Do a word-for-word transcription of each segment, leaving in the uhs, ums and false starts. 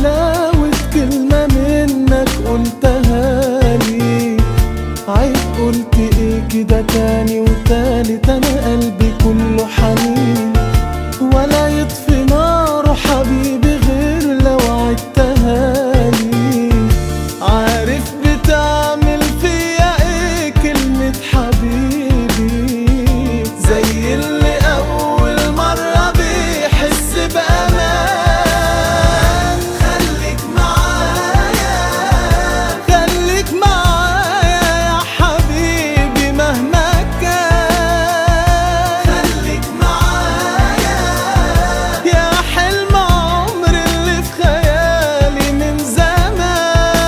حلاوة كلمة منك قلتها لي، عيب قلت ايه كده تاني وتالت، انا قلبي كله حنين ولا يطفي ناره حبيبي غير لو عدتها لي. عارف بتعمل فيا ايه كلمة حبيبي، زي اللي اول مرة بيحس بامان. خليك معايا خليك معايا يا حبيبي مهما كان، خليك معايا يا حلم عمري اللي في خيالي من زمان.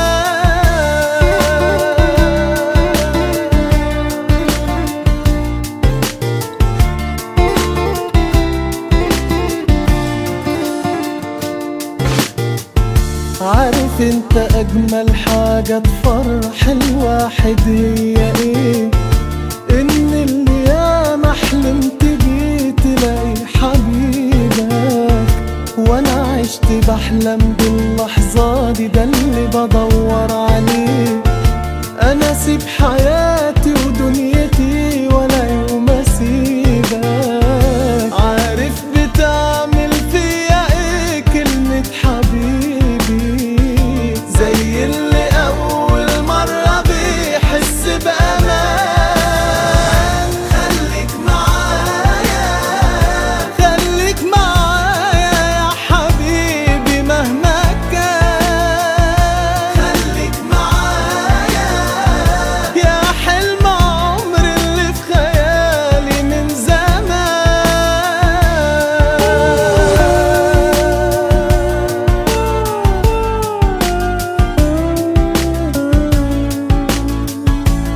عارف انت اجمل حاجة تفرح الواحد هي ايه؟ ان اللي ياما حلمت بيه تلاقي حبيبك، وانا عشت بحلم باللحظة دي، ده اللي بدور عليه. انا اسيب حياتي ودنيا